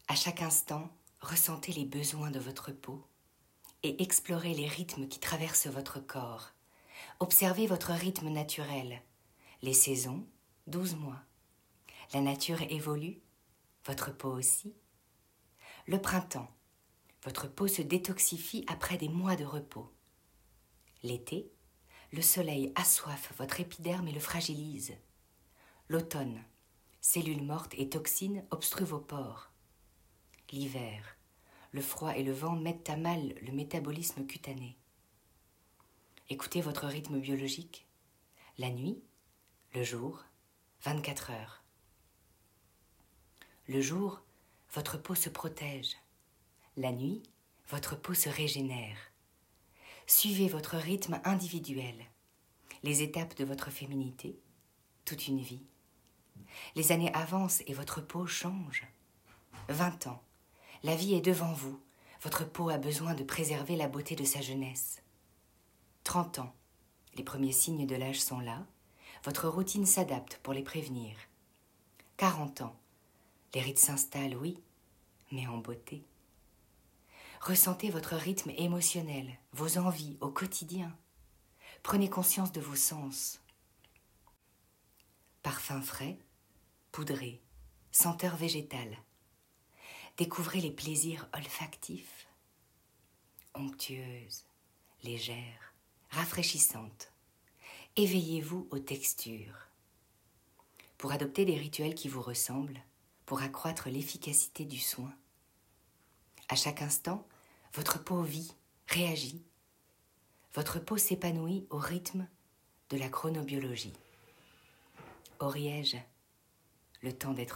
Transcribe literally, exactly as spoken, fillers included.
À chaque instant, ressentez les besoins de votre peau et explorez les rythmes qui traversent votre corps. Observez votre rythme naturel, les saisons, douze mois. La nature évolue, votre peau aussi. Le printemps, votre peau se détoxifie après des mois de repos. L'été, le soleil assoiffe votre épiderme et le fragilise. L'automne, cellules mortes et toxines obstruent vos pores. L'hiver, le froid et le vent mettent à mal le métabolisme cutané. Écoutez votre rythme biologique. La nuit, le jour, vingt-quatre heures. Le jour, votre peau se protège. La nuit, votre peau se régénère. Suivez votre rythme individuel, les étapes de votre féminité, toute une vie. Les années avancent et votre peau change. Vingt ans, la vie est devant vous. Votre peau a besoin de préserver la beauté de sa jeunesse. Trente ans, les premiers signes de l'âge sont là. Votre routine s'adapte pour les prévenir. Quarante ans, les rides s'installent, oui, mais en beauté. Ressentez votre rythme émotionnel, vos envies au quotidien. Prenez conscience de vos sens. Parfum frais, poudré, senteur végétale. Découvrez les plaisirs olfactifs. Onctueuse, légère, rafraîchissante. Éveillez-vous aux textures. Pour adopter des rituels qui vous ressemblent, pour accroître l'efficacité du soin. À chaque instant, votre peau vit, réagit. Votre peau s'épanouit au rythme de la chronobiologie. Auriez-je le temps d'être femme ?